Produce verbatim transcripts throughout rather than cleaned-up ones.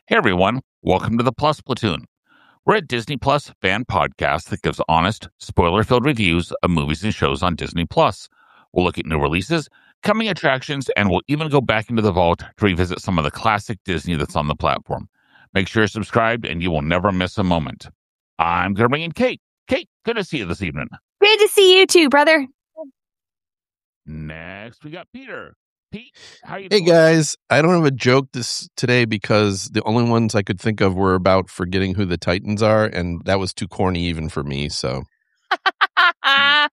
Hey everyone, welcome to the Plus Platoon. We're a Disney Plus fan podcast that gives honest, spoiler-filled reviews of movies and shows on Disney Plus. We'll look at new releases, coming attractions, and we'll even go back into the vault to revisit some of the classic Disney that's on the platform. Make sure you're subscribed and you will never miss a moment. I'm going to bring in Kate. Kate, good to see you this evening. Good to see you too, brother. Next, we got Peter. Pete, how you Hey doing? guys, I don't have a joke this today because the only ones I could think of were about forgetting who the Titans are, and that was too corny even for me. So At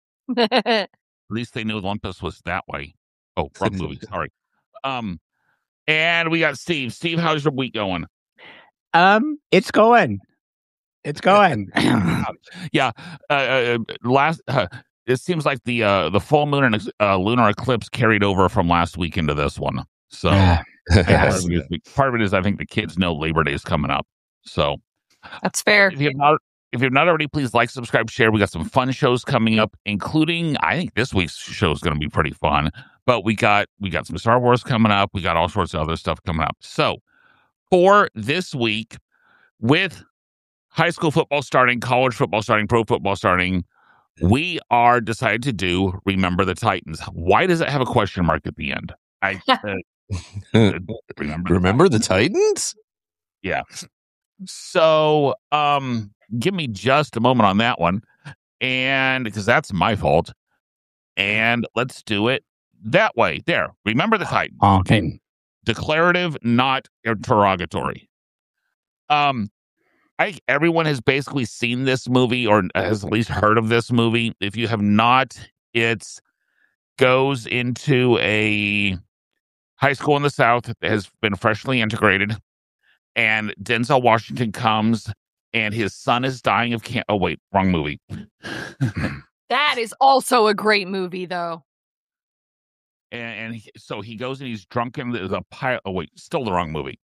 least they knew Olympus was that way. Oh, wrong movie. Sorry. Um, and we got Steve. Steve, how's your week going? Um, it's going. It's going. yeah. Uh, uh, last. Uh, it seems like the uh, the full moon and uh, lunar eclipse carried over from last week into this one. So part, Yes. of it is, part of it is I think the kids know Labor Day is coming up. So That's fair. if you have not if you have not already, please like, subscribe, share. We got some fun shows coming up, including I think this week's show is going to be pretty fun. But we got we got some Star Wars coming up. We got all sorts of other stuff coming up. So for this week, with high school football starting, college football starting, pro football starting, we are decided to do Remember the Titans. Why does it have a question mark at the end? I uh, remember. remember the Titans? Yeah. So, um, give me just a moment on that one, and because that's my fault. And let's do it that way. There. Remember the Titans. Okay. Declarative, not interrogatory. Um, I think everyone has basically seen this movie or has at least heard of this movie. If you have not, it goes into a high school in the South that has been freshly integrated, and Denzel Washington comes, and his son is dying of cancer. Oh, wait, wrong movie. That is also a great movie, though. and and he, so he goes and he's drunken. There's a pile. Oh, wait, still the wrong movie.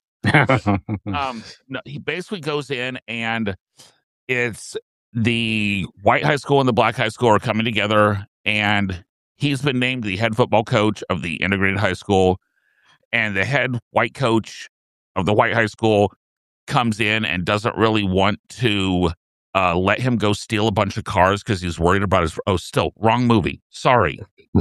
um no, he basically goes in, and it's the white high school and the black high school are coming together, and he's been named the head football coach of the integrated high school, and the head white coach of the white high school comes in and doesn't really want to uh let him go steal a bunch of cars because he's worried about his oh still wrong movie sorry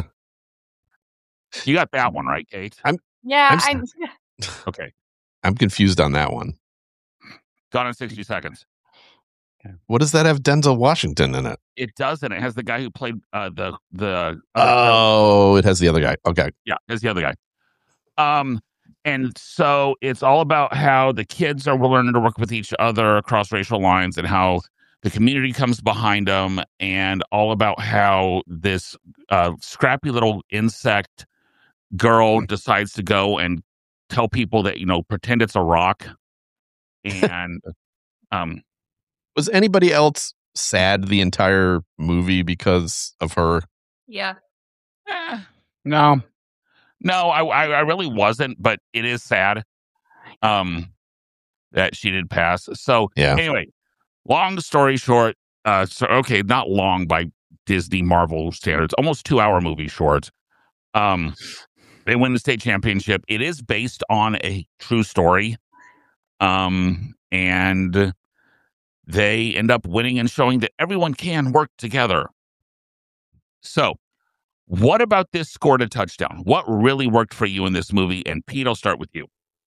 you got that one right, Kate? Yeah, I'm I, Okay, I'm confused on that one. gone in sixty seconds. What does that have Denzel Washington in it? It does, and it has the guy who played uh, the the. Oh, it has the other guy. Okay. Yeah, there's the other guy. Um, and so it's all about how the kids are learning to work with each other across racial lines, and how the community comes behind them, and all about how this uh, scrappy little insect girl decides to go and tell people that, you know, pretend it's a rock, and um. Was anybody else sad the entire movie because of her? yeah. Eh, No. no, I, I I really wasn't, but it is sad um, that she did pass. So Yeah. anyway, long story short, uh, so okay, not long by Disney Marvel standards, almost two hour movie short. Um, they win the state championship. It is based on a true story, um, and they end up winning and showing that everyone can work together. So, what about this scored a touchdown? What really worked for you in this movie? And Pete, I'll start with you.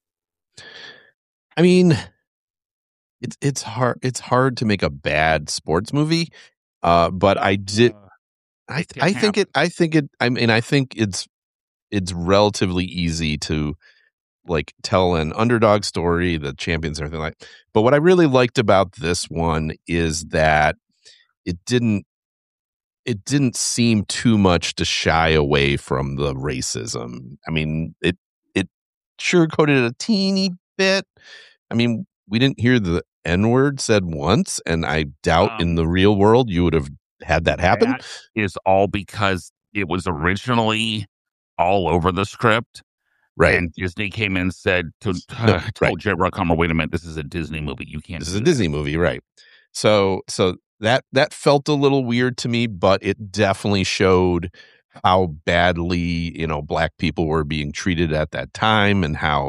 I mean, it's it's hard it's hard to make a bad sports movie. Uh, but I did Uh, I it can I think happen. it I think it I mean I think it's it's relatively easy to like tell an underdog story, the champions, and everything like. But what I really liked about this one is that it didn't it didn't seem too much to shy away from the racism. I mean, it it sugarcoated it a teeny bit. I mean, we didn't hear the N word said once, and I doubt Um, in the real world you would have had that happen. That is all because it was originally all over the script. Right. And Disney came in and said to No, uh, told right. Jay Bruckheimer, wait a minute, this is a Disney movie. You can't This is do a that." Disney movie, right? So, so that that felt a little weird to me, but it definitely showed how badly, you know, black people were being treated at that time, and how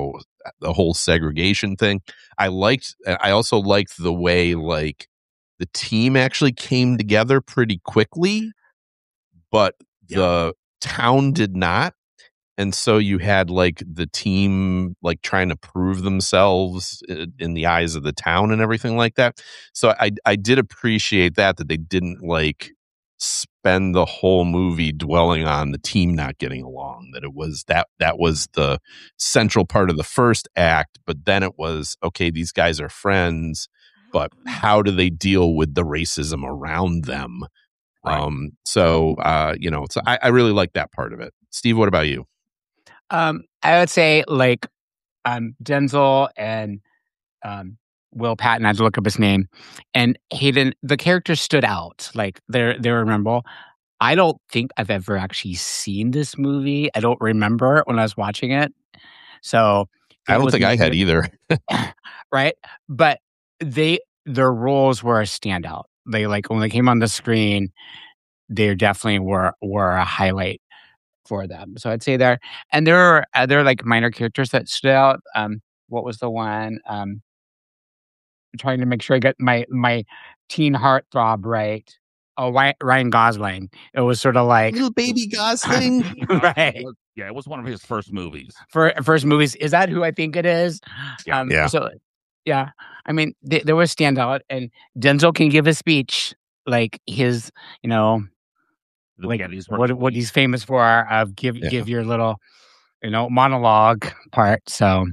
the whole segregation thing. I liked. I also liked the way like the team actually came together pretty quickly, but Yeah. the town did not. And so you had like the team like trying to prove themselves in, in the eyes of the town and everything like that. So I I did appreciate that that they didn't like spend the whole movie dwelling on the team not getting along. That it was that that was the central part of the first act, but then it was okay, these guys are friends, but how do they deal with the racism around them? Right. Um so uh you know, so I, I really like that part of it. Steve, what about you? Um, I would say like um Denzel and um Will Patton. I had to look up his name, and Hayden. The characters stood out. Like they're they're memorable. I don't think I've ever actually seen this movie. I don't remember when I was watching it. So I it don't was think I weird, had either. right? But they their roles were a standout. They like when they came on the screen, they definitely were were a highlight for them. So I'd say there, and there are other like minor characters that stood out. Um, what was the one? Um, I'm trying to make sure I get my my teen heartthrob right. Oh, Ry- Ryan Gosling. It was sort of like Little baby Gosling. right Yeah, it was one of his first movies. for first movies. Is that who I think it is? Yeah. Um, Yeah. So yeah, I mean, th- there was standout, and Denzel can give a speech like his, you know, The like Gettysburg what what Speech. he's famous for of give Yeah. give your little, you know, monologue part. So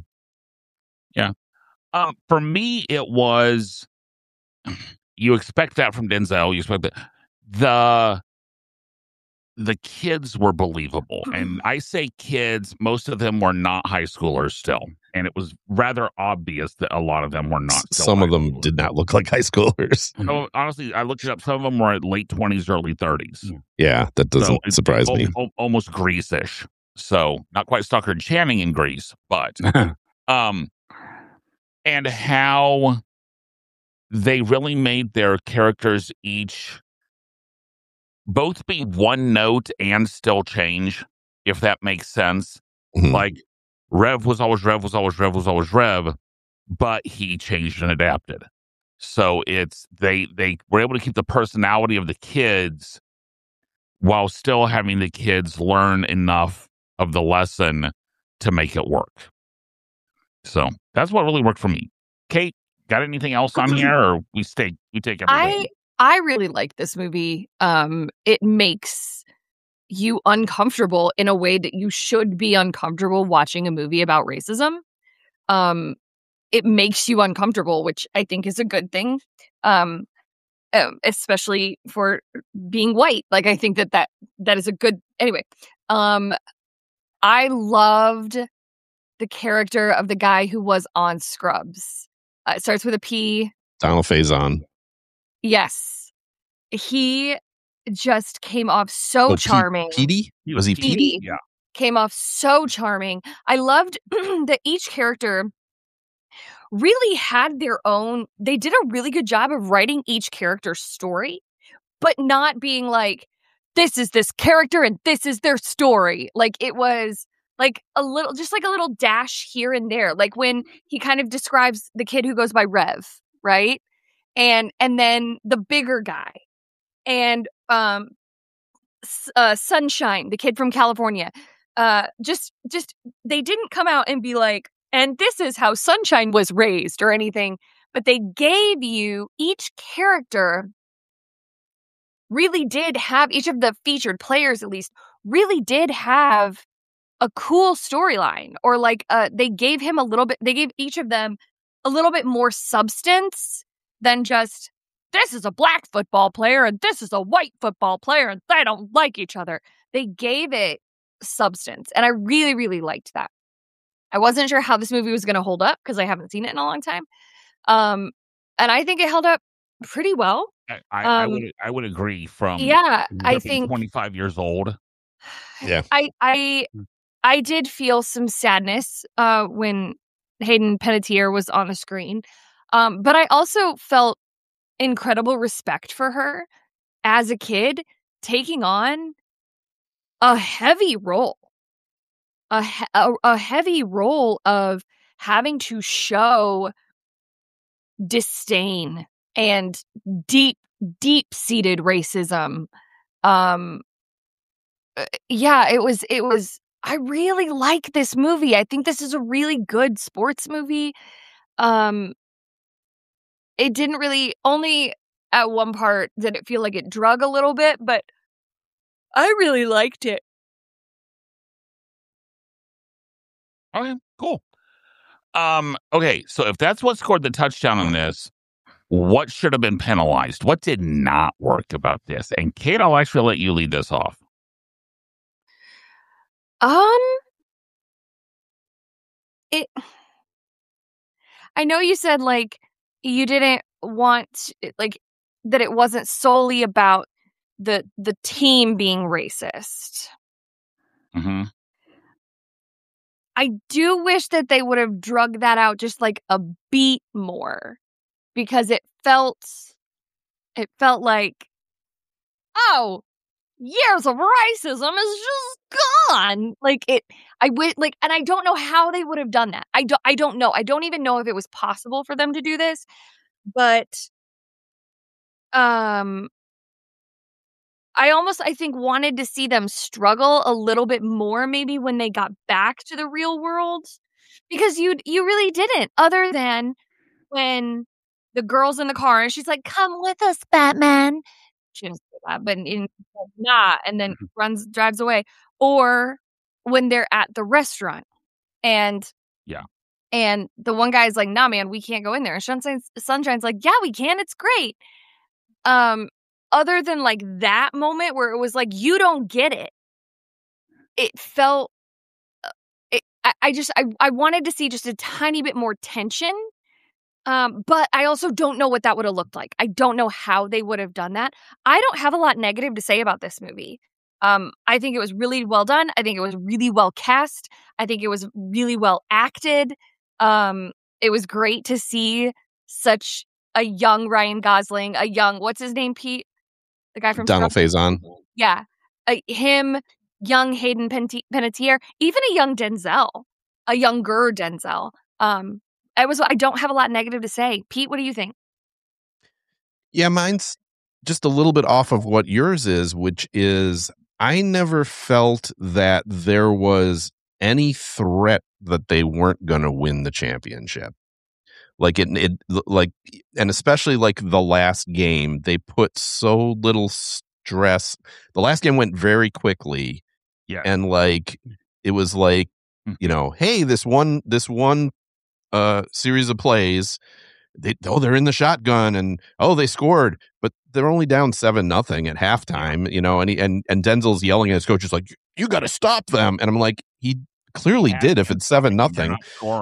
Um, for me, it was you expect that from Denzel. You expect that the the kids were believable, and I say kids. Most of them were not high schoolers still, and it was rather obvious that a lot of them were not. Still Some high of them schoolers. did not look like high schoolers. So, honestly, I looked it up. Some of them were at late twenties, early thirties. Yeah, that doesn't So it's surprise al- me. al- almost Grease-ish. So not quite Stockard Channing in Grease, but um, and how they really made their characters each both be one note and still change, if that makes sense. Mhm. Like Rev was always Rev was always Rev was always Rev, but he changed and adapted. So it's they they were able to keep the personality of the kids while still having the kids learn enough of the lesson to make it work. So that's what really worked for me. Kate, got anything else on here, or we stay we take everything? I I really like this movie. Um, it makes you uncomfortable in a way that you should be uncomfortable watching a movie about racism. Um, it makes you uncomfortable, which I think is a good thing. Um, um, especially for being white. Like I think that that that is a good. Anyway, um, I loved the character of the guy who was on Scrubs. Uh, it starts with a P. Donald Faison. Yes. He just came off so Oh, charming. P- Petey? Was he Petey? Petey. Yeah. Came off so charming. I loved that each character really had their own, they did a really good job of writing each character's story, but not being like, this is this character and this is their story. Like it was like a little, just like a little dash here and there. Like when he kind of describes the kid who goes by Rev, right? And and then the bigger guy, and um, uh, Sunshine, the kid from California. Uh, just just they didn't come out and be like, and this is how Sunshine was raised or anything, but they gave you each character. Really did have each of the featured players, at least, really did have a cool storyline, or like uh, they gave him a little bit. They gave each of them a little bit more substance than just, this is a black football player and this is a white football player and they don't like each other. They gave it substance, and I really, really liked that. I wasn't sure how this movie was going to hold up because I haven't seen it in a long time, um, and I think it held up pretty well. I, I, I Um, would I would agree. From Yeah, I being think twenty-five years old. Yeah. I I I did feel some sadness uh, when Hayden Panettiere was on the screen, um, but I also felt incredible respect for her as a kid taking on a heavy role, a he- a, a heavy role of having to show disdain and deep, deep-seated racism. Um, uh, yeah, it was, it was, I really like this movie. I think this is a really good sports movie. Um, it didn't really, only at one part did it feel like it drug a little bit, but I really liked it. Okay, cool. Um, okay, so if that's what scored the touchdown on this, what should have been penalized? What did not work about this? And Kate, I'll actually let you lead this off. Um, it. I know you said like you didn't want like that it wasn't solely about the the team being racist. Mm-hmm. I do wish that they would have drugged that out just like a beat more, because it felt it felt like, oh, years of racism is just gone. Like it, I would like, and I don't know how they would have done that. I don't, I don't know. I don't even know if it was possible for them to do this, but, um, I almost, I think, wanted to see them struggle a little bit more, maybe when they got back to the real world, because you, you really didn't, other than when the girl's in the car and she's like, "Come with us, Batman." She doesn't say that, but in not, and then runs, drives away. Or when they're at the restaurant, and yeah, and the one guy's like, "Nah, man, we can't go in there." And Sunshine's, Sunshine's like, "Yeah, we can. It's great." Um, other than like that moment where it was like, you don't get it. It felt. It, I, I just I I wanted to see just a tiny bit more tension. Um, but I also don't know what that would have looked like. I don't know how they would have done that. I don't have a lot negative to say about this movie. Um, I think it was really well done. I think it was really well cast. I think it was really well acted. Um, it was great to see such a young Ryan Gosling, a young, what's his name, Pete? The guy from Donald Faison. Yeah. Uh, him, young Hayden Penti- Panettiere, even a young Denzel, a younger Denzel. Um, I was. I don't have a lot negative to say. Pete, what do you think? Yeah, mine's just a little bit off of what yours is, which is I never felt that there was any threat that they weren't going to win the championship. Like it, it, like, and especially like the last game, they put so little stress. The last game went very quickly, yeah, and like it was like, you know, hey, this one, this one. Uh, series of plays, they oh they're in the shotgun and oh they scored, but they're only down seven nothing at halftime, you know, and he, and and Denzel's yelling at his coach, is like, you got to stop them, and I'm like, he clearly yeah, did if it's seven nothing.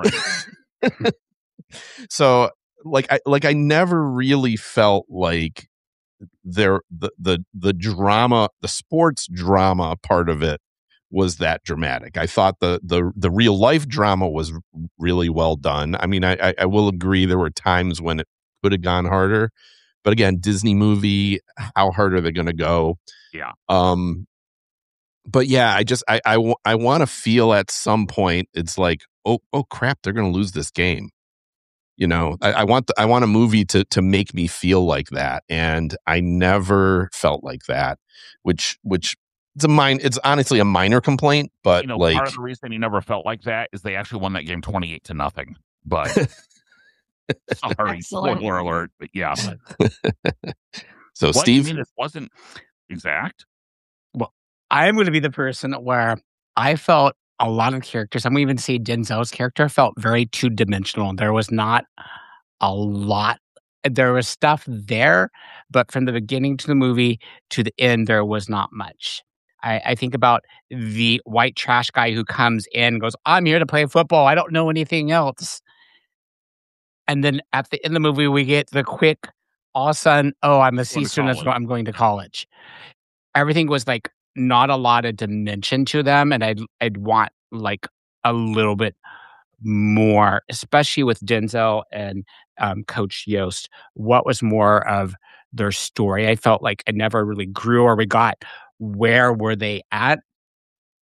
So like I like I never really felt like there the the the drama, the sports drama part of it was that dramatic. I thought the the the real life drama was really well done. I mean, I I will agree there were times when it could have gone harder, but again, Disney movie, how hard are they going to go? Yeah. Um. But yeah, I just I I, I want to feel at some point it's like, oh oh crap, they're going to lose this game. You know, I, I want the, I want a movie to to make me feel like that, and I never felt like that, which which. It's a mine. It's honestly a minor complaint, but you know, like part of the reason he never felt like that is they actually won that game twenty-eight to nothing. But sorry, Excellent. spoiler alert. But yeah. So what, Steve, you mean this wasn't exact? Well, I'm going to be the person where I felt a lot of characters. I'm going to even say Denzel's character felt very two dimensional. There was not a lot. There was stuff there, but from the beginning to the movie to the end, there was not much. I, I think about the white trash guy who comes in and goes, I'm here to play football. I don't know anything else. And then at the end of the movie, we get the quick, all of a sudden, oh, I'm a C student. I'm going to college. Everything was like not a lot of dimension to them. And I'd, I'd want like a little bit more, especially with Denzel and um, Coach Yost. What was more of their story? I felt like it never really grew, or we got where were they at.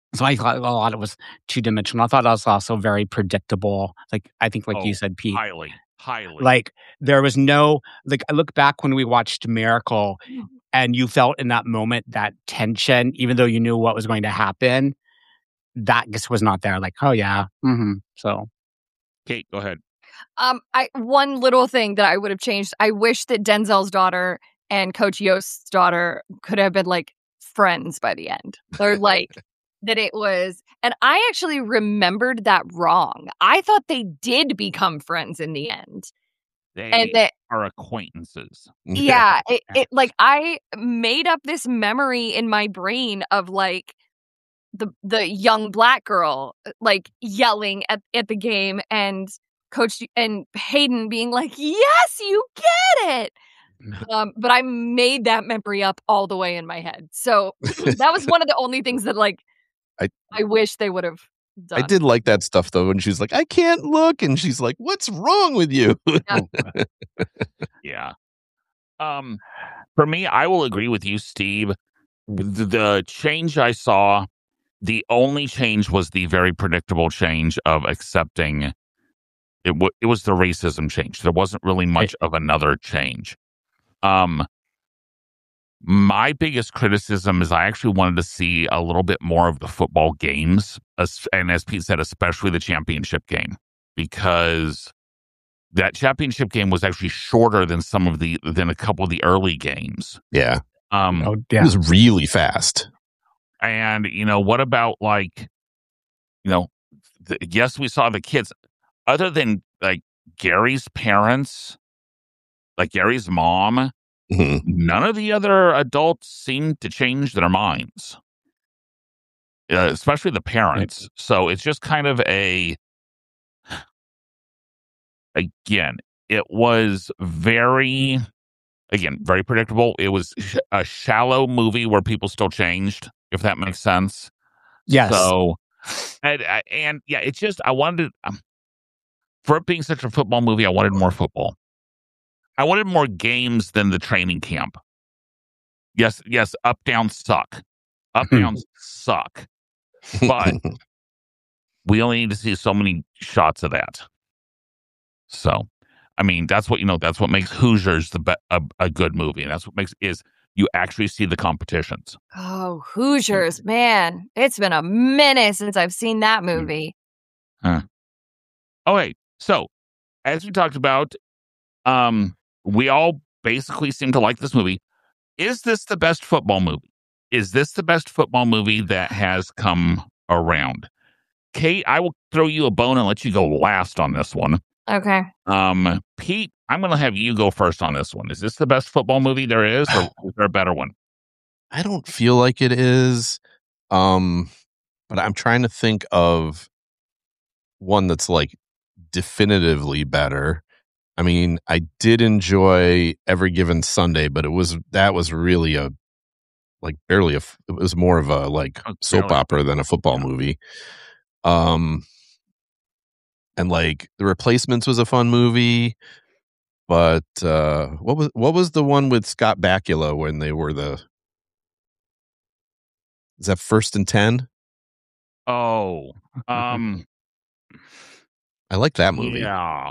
So I thought a lot of it was two dimensional. I thought it was also very predictable. Like I think, like Oh, you said, Pete, highly, highly. like there was no like I look back when we watched Miracle, and you felt in that moment that tension, even though you knew what was going to happen. That just was not there. Like, oh yeah, mm-hmm. So Kate, go ahead. Um, I one little thing that I would have changed. I wish that Denzel's daughter and Coach Yost's daughter could have been like friends by the end, or like that it was. And I actually remembered that wrong. I thought they did become friends in the end, They and that are acquaintances. yeah, it, it like I made up this memory in my brain of like the the young black girl like yelling at, at the game, and Coach and Hayden being like, yes, you get it. Um, but I made that memory up all the way in my head. So that was one of the only things that like I I wish they would have done. I did like that stuff though, when she's like, I can't look, and she's like, what's wrong with you? Yeah. Yeah. Um, for me, I will agree with you, Steve. The, the change I saw, the only change was the very predictable change of accepting it. W- it was the racism change. There wasn't really much of another change. Um, my biggest criticism is I actually wanted to see a little bit more of the football games, as- and as Pete said, especially the championship game, because that championship game was actually shorter than some of the than a couple of the early games. Yeah. Um, oh It yeah, was really fast. and you know, what about like, you know, the, yes, we saw the kids. Other than like Gary's parents, like Gary's mom, Mhm. none of the other adults seemed to change their minds, uh, especially the parents. So it's just kind of a, again, it was very, again, very predictable. It was sh- a shallow movie where people still changed, if that makes sense. yes. So, and, uh, and yeah, it's just, I wanted, um, for it being such a football movie, I wanted more football. I wanted more games than the training camp. Yes, yes, up, down, suck. Up, down, suck. But we only need to see so many shots of that. So, I mean, that's what, you know, that's what makes Hoosiers the be- a, a good movie. And that's what makes is you actually see the competitions. Oh, Hoosiers, man. It's been a minute since I've seen that movie. Huh. Okay, so as we talked about, um, we all basically seem to like this movie. Is this the best football movie? Is this the best football movie that has come around? Kate, I will throw you a bone and let you go last on this one. Okay. Um, Pete, I'm going to have you go first on this one. Is this the best football movie there is, or is there a better one? I don't feel like it is. Um, but I'm trying to think of one that's like definitively better. I mean, I did enjoy Every Given Sunday, but it was that was really a like barely a. It was more of a like Oh, soap barely. opera than a football Yeah. movie. Um, and like The Replacements was a fun movie, but uh, what was what was the one with Scott Bakula when they were the? Is that First and Ten? Oh, um, I like that movie. yeah.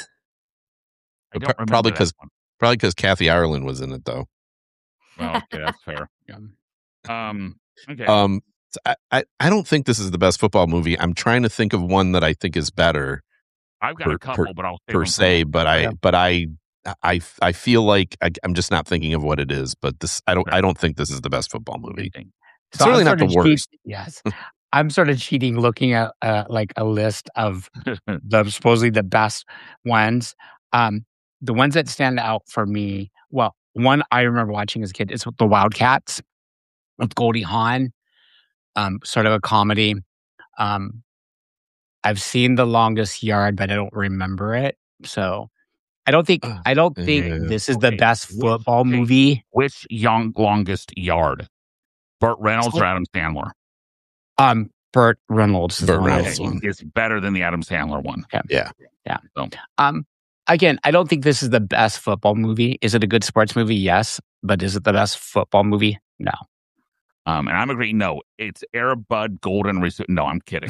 I But don't pro- remember probably that 'cause- one. Probably because Kathy Ireland was in it, though. Well, okay, that's fair. Um, okay. Um, so I, I, I don't think this is the best football movie. I'm trying to think of one that I think is better I've got per- a couple, per- but I'll save per them for se, but I, Yeah. but I, I, I feel like I, I'm just not thinking of what it is. But this, I don't, Okay. I don't think this is the best football movie. anything. It's certainly I'm not the sort of cheat- worst. yes, I'm sort of cheating, looking at uh, like a list of the supposedly the best ones. Um, the ones that stand out for me, well, one I remember watching as a kid is the Wildcats with Goldie Hawn, um, sort of a comedy. Um, I've seen The Longest Yard, but I don't remember it. So I don't think Ugh, I don't think yeah. this is the Okay, best which- football okay. movie. Which young longest yard? Burt Reynolds So- or Adam Sandler? Um, Burt Reynolds. is Burt the one I Reynolds think. one. It's better than the Adam Sandler one. Um, again, I don't think this is the best football movie. Is it a good sports movie? Yes, but is it the best football movie? No. Um, and I'm agreeing. No, it's Air Bud Golden Reserve. No, I'm kidding.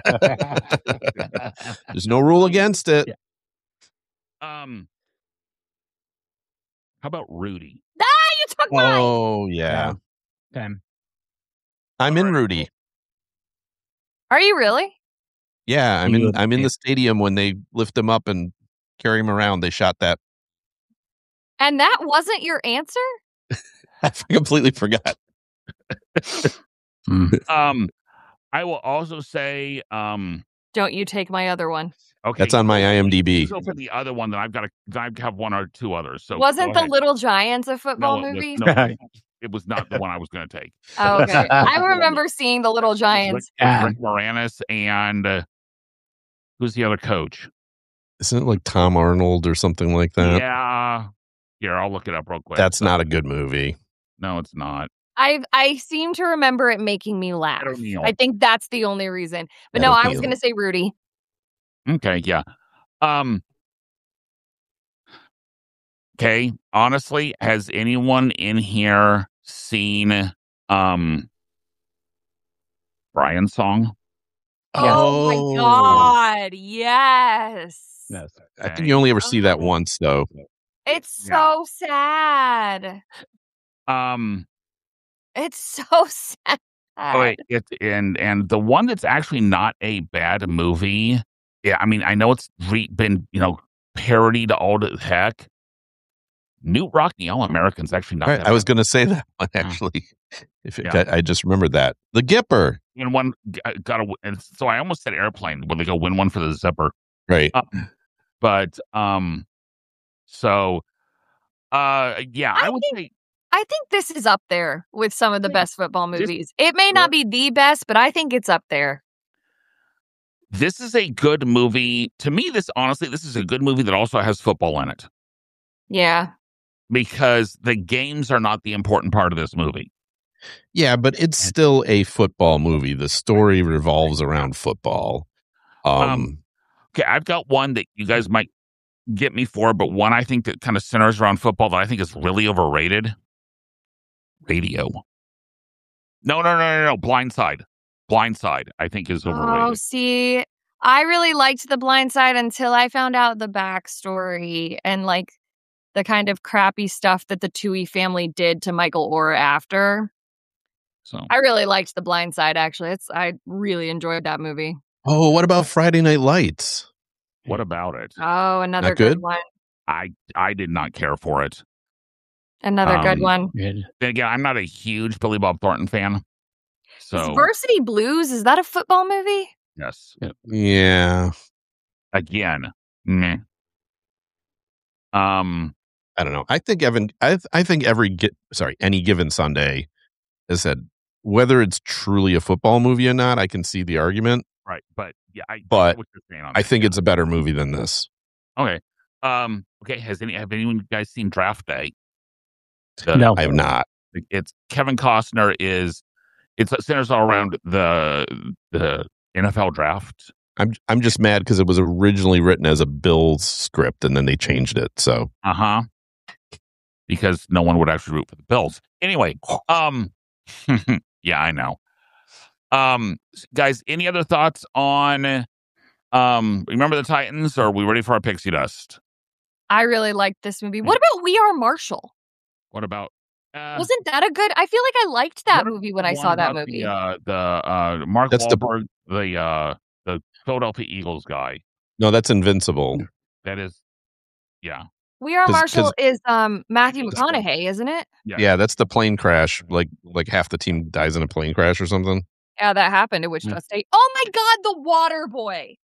There's no rule against it. Yeah. Um, how about Rudy? Ah, you took mine. Oh yeah, Okay. I'm in Rudy. Are you really? Yeah, I'm You- in. I'm in the stadium when they lift him up and carry him around. They shot that. And that wasn't your answer? I completely forgot. Um, I will also say, um, Don't you take my other one. okay, That's on my go- IMDb. Go for the other one. Then I've got to. I have one or two others. So Wasn't go the ahead. Little Giants a football no, it movie? Was, no, it was not the one I was going to take. Oh, okay. I remember seeing the Little Rick, Giants. Yeah. Rick Moranis and uh, who's the other coach? Isn't it like Tom Arnold or something like that? Yeah, here I'll look it up real quick. That's not a good movie. No, it's not. I I seem to remember it making me laugh. Ed O'Neill. I think that's the only reason. But Ed no, I was O'Neill. going to say Rudy. Okay, yeah. Um. Okay, honestly, has anyone in here seen um Brian's song? Oh, my Oh. God. Yes. Yes. I think you only ever see that once, though. It's Yeah. so sad. Um. It's so sad. Oh, wait, it and and the one that's actually not a bad movie. Yeah, I mean, I know it's re- been you know parodied all to heck. Newt Rockney, All Americans, actually not. Right, that I was bad. going to say that one, Yeah. actually. If it, Yeah. I, I just remembered that. The Gipper. And one g- got a. And so I almost said airplane when they go win one for the zipper. Right. Um, but um, so uh, yeah, I, I would think- say I think this is up there with some of the best football movies. It may not be the best, but I think it's up there. this is a good movie. To me, this honestly, this is a good movie that also has football in it Yeah. because the games are not the important part of this movie. Yeah, but it's still a football movie. The story revolves around football. Um, Um, Okay, I've got one that you guys might get me for, but one I think that kind of centers around football that I think is really overrated. Radio. No, no, no, no, no. Blindside. Blindside, I think is Oh, overrated. see, I really liked The Blind Side until I found out the backstory and like the kind of crappy stuff that the Toohey family did to Michael Orr after. So I really liked The Blind Side, actually. It's I really enjoyed that movie. oh, what about Friday Night Lights? what about it? Oh, another Not good? good? one. I I did not care for it. Another good Um, one. Good. Then again, I'm not a huge Billy Bob Thornton fan. Is So Varsity Blues, is that a football movie? yes. Yeah, Again. Meh. Um I don't know. I think Evan. I I think every gi- sorry any given Sunday, as I said, whether it's truly a football movie or not, I can see the argument. right, but yeah, I I But get what you're saying on I that, think yeah. it's a better movie than this. Okay. Um. Okay. Has any have anyone you guys seen Draft Day? The- No. I have not. It's Kevin Costner is. It's it centers all around the the N F L draft. I'm I'm just mad because it was originally written as a Bills script and then they changed it. So Uh huh. Because no one would actually root for the Bills. Anyway. Um. yeah, I know. Um, guys, any other thoughts on? Um, remember the Titans? Or are we ready for our pixie dust? I really liked this movie. What about We Are Marshall? What about? Uh, Wasn't that a good? I feel like I liked that what movie when the I one saw that about movie. The, uh, the uh, Mark That's the- Wahlberg, the uh, the Philadelphia Eagles guy. no, that's Invincible. That is, yeah, We Are 'cause- Marshall 'cause- is um Matthew McConaughey, isn't it? yeah. Yeah, that's the plane crash. Like like half the team dies in a plane crash or something. Yeah, that happened at Wichita State. Oh my God, the Water Boy.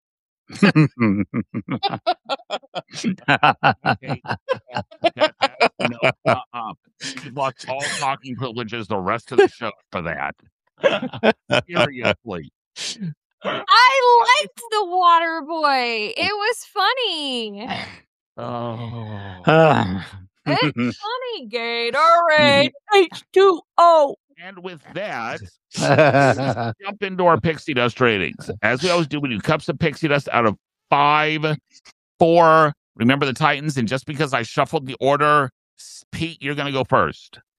Okay. no, uh-uh. You lost all talking privileges the rest of the show for that. Seriously. I liked the Water Boy. It was funny. Oh. It's funny, Gatorade H two O. And with that, jump into our pixie dust ratings. As we always do, we do cups of pixie dust out of five, four. Remember the Titans, and just because I shuffled the order, Pete, you're going to go first.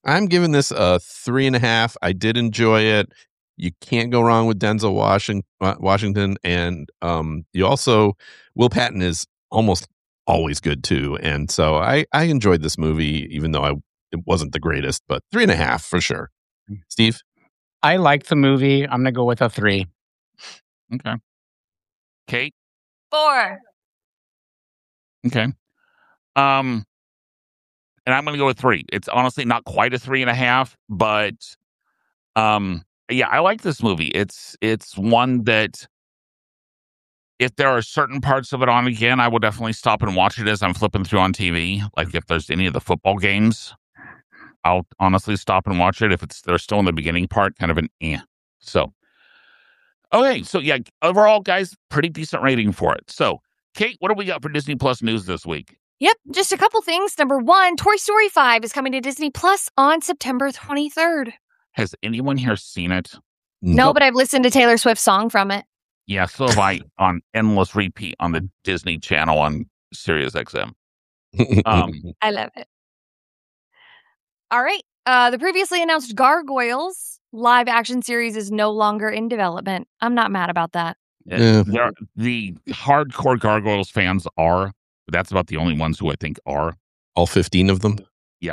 I'm giving this a three and a half. I did enjoy it. You can't go wrong with Denzel Washington, Washington, and um, you also Will Patton is almost always good too. And so I I enjoyed this movie, even though I it wasn't the greatest, but three and a half for sure. Steve, I liked the movie. I'm gonna go with a three. Okay. Kate. Four. Okay. Um, and I'm going to go with three. It's honestly not quite a three and a half, but um, yeah, I like this movie. It's it's one that if there are certain parts of it on again, I will definitely stop and watch it as I'm flipping through on T V. Like if there's any of the football games, I'll honestly stop and watch it. If it's they're still in the beginning part, kind of an eh. So, okay, so yeah, overall, guys, pretty decent rating for it. So, Kate, what do we got for Disney Plus news this week? Yep, just a couple things. Number one, Toy Story five is coming to Disney Plus on September twenty-third. Has anyone here seen it? No, Nope. but I've listened to Taylor Swift's song from it. Yeah, so have I on endless repeat on the Disney Channel on Sirius X M. Um, I love it. All right. Uh, the previously announced Gargoyles live action series is no longer in development. I'm not mad about that. Yeah. there- the hardcore Gargoyles fans are, but that's about the only ones who I think are. All fifteen of them.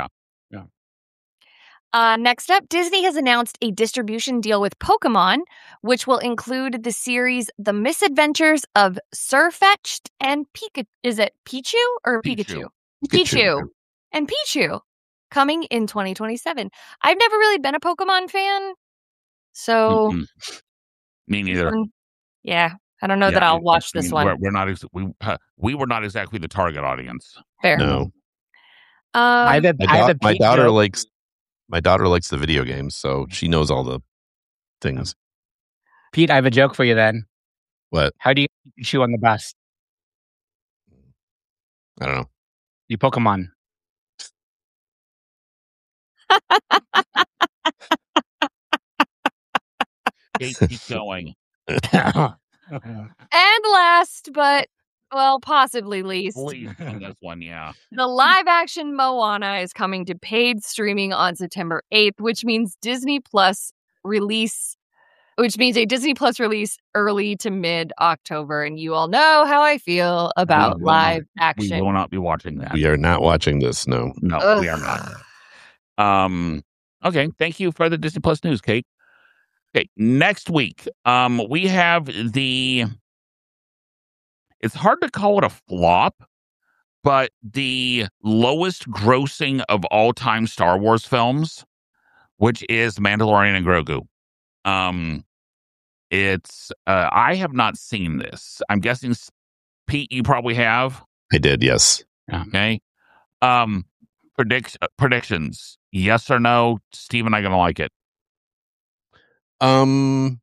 Uh, next up, Disney has announced a distribution deal with Pokemon, which will include the series The Misadventures of Sirfetch'd and Pikachu. Is it Pichu or Pikachu? Pichu. Pichu. And Pichu coming in twenty twenty-seven. I've never really been a Pokemon fan, so Mm-mm. Me neither. mm, yeah, I don't know that Yeah, I'll watch I this mean, one. We're, we're not. Ex- we uh, we were not exactly the target audience. Fair. No, Um, I have a, my, I have da- a my Pete daughter joke. likes my daughter likes the video games, so she knows all the things. Pete, I have a joke for you then. What? How do you chew on the bus? I don't know. You Pokemon. Kate, keep going. and last, but well, possibly least, Please on this one, yeah. the live action Moana is coming to paid streaming on September eighth, which means Disney Plus release, which means a Disney Plus release early to mid October. And you all know how I feel about We will live not- We action. will not be watching that. We are not watching this. No. No, Ugh. we are not. Um. Okay. Thank you for the Disney Plus news, Kate. Okay. Next week, um, we have the. It's hard to call it a flop, but the lowest grossing of all time Star Wars films, which is Mandalorian and Grogu. Um, it's. Uh, I have not seen this. I'm guessing, Pete, you probably have. I did. Yes. Okay. Um, predict uh, predictions. Yes or no? Steve and I gonna like it. Um.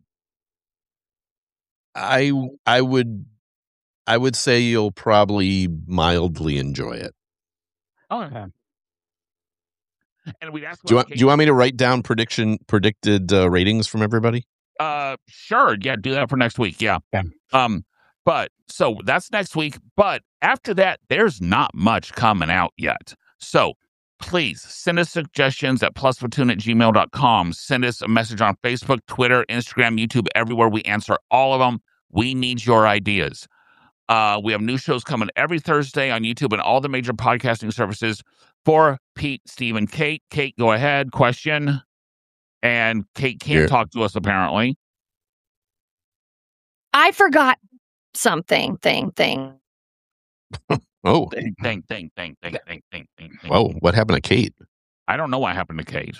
I I would I would say you'll probably mildly enjoy it. Oh, okay. And we'd ask. Do you about want Do you want me to write down prediction predicted uh, ratings from everybody? Uh, sure. Yeah, do that for next week. Yeah. Yeah. Um, but so that's next week. But after that, there's not much coming out yet. So please send us suggestions at plus platoon at gmail dot com. Send us a message on Facebook, Twitter, Instagram, YouTube, everywhere. We answer all of them. We need your ideas. Uh, we have new shows coming every Thursday on YouTube and all the major podcasting services. For Pete, Steve, and Kate. Kate, go ahead. Question. And Kate can't Here. talk to us, apparently. I forgot something, thing, thing. Oh, Thing, thing, thing, thing, thing, thing, thing, thing, thing. whoa! What happened to Kate? I don't know what happened to Kate.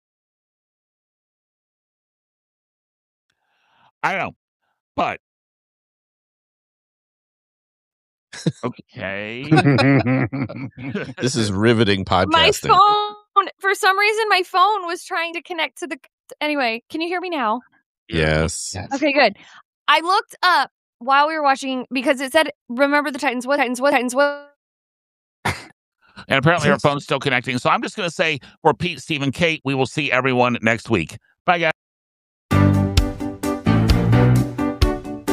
I don't know. But okay. This is riveting My podcasting. phone, for some reason, my phone was trying to connect to the. Anyway, can you hear me now? Yes. Yes. Okay, good. I looked up while we were watching because it said, "Remember the Titans? What Titans? What Titans? What?" And apparently our phone's still connecting. So I'm just going to say for Pete, Steve, and Kate, we will see everyone next week. Bye, guys.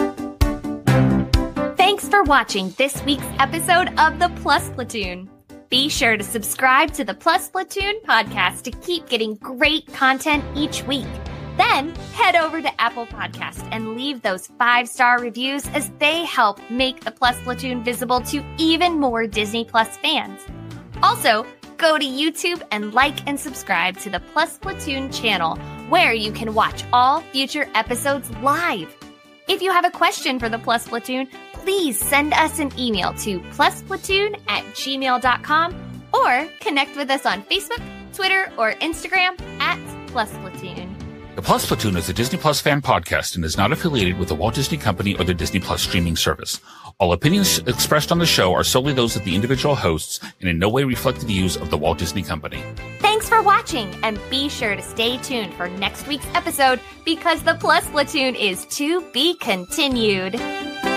Thanks for watching this week's episode of the Plus Platoon. Be sure to subscribe to the Plus Platoon podcast to keep getting great content each week. Then head over to Apple Podcast and leave those five-star reviews as they help make the Plus Platoon visible to even more Disney Plus fans. Also, go to YouTube and like and subscribe to the Plus Platoon channel, where you can watch all future episodes live. If you have a question for the Plus Platoon, please send us an email to plusplatoon at gmail dot com or connect with us on Facebook, Twitter, or Instagram at Plus Platoon. The Plus Platoon is a Disney Plus fan podcast and is not affiliated with the Walt Disney Company or the Disney Plus streaming service. All opinions expressed on the show are solely those of the individual hosts and in no way reflect the views of the Walt Disney Company. Thanks for watching, and be sure to stay tuned for next week's episode because the Plus Platoon is to be continued.